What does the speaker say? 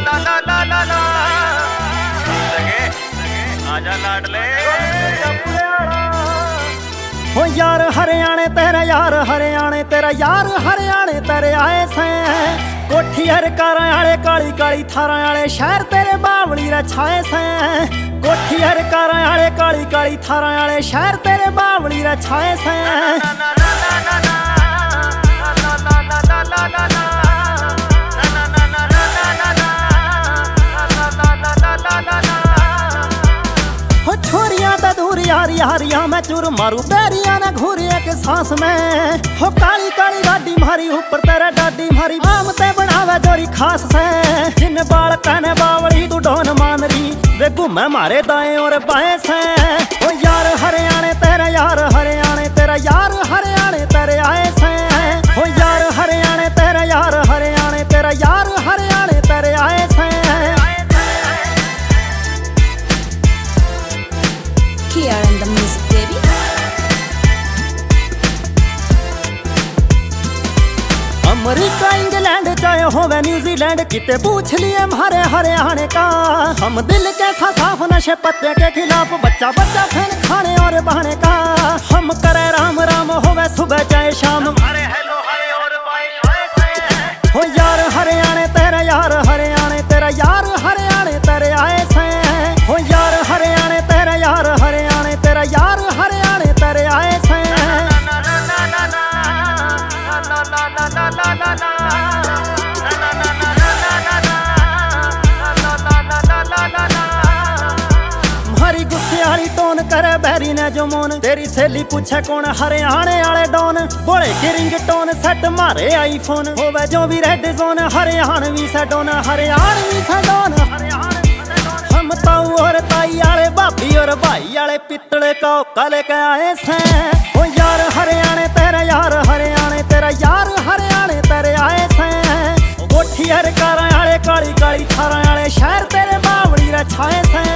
आजा लाडले हो यार हरियाणे तेरा यार हरियाणे तेरा यार हरियाणे तेरे आए से कोठी हर कारा आले काली काली थारा आले शहर तेरे बावली रे छाए से कोठी हर कारा आले काली काली थारा आले शहर तेरे बावली रे छाए से छोरिया दा दूर यारी हारिया मैं चुर मारू बैरिया ना घूरी एक सांस में हो काली काली डाडी मारी ऊपर तेरा डाडी मारी आम ते बनावे जोरी खास से जिन बाल कहने बावली तू डोन मान रही वे घूमे मारे दाएं और बाएं से हो यार हरियाणे तेरा यार हरियाणे तेरा यार हरियाणे तेरे आए से हो यार हरियाणे तेरा यार हरियाणे तेरा यार हरियाणे तेरे आए से Here in the music, baby. America England चाहे होवे न्यूजीलैंड किते पूछ लिए हमारे हरियाणे का हम दिल के साफ नशे पत्ते के खिलाफ बच्चा बच्चा फैन खाने और बहाने का हम करे राम राम होवे सुबह चाहे शाम हो यार हरियाणे तेरा यार हरियाणे तेरा यार हरियाणे तेरे आए से हो यार हरियाणे तेरा यार हरियाणे तेरा यार हरियाणे तेरे आए से मारी गुस्से वाली टोन करे बैरी ने जो मोन तेरी सहेली पूछे कौन हरियाणे वाले डॉन बोले की रिंग टोन सेट मारे आईफोन होवे जो भी रेड जोन हरियाणवी से डोन हरियाणवी से डोन हम ताऊ और ताई आले भाभी और भाई आले पितले का काले के आए से ओ यार हरियाणे तेरा यार हरियाणे तेरा यार हरियाणे तेरे आए से कोठी हर कारा आले काली काली थारा आले शहर तेरे बावली रे छाए से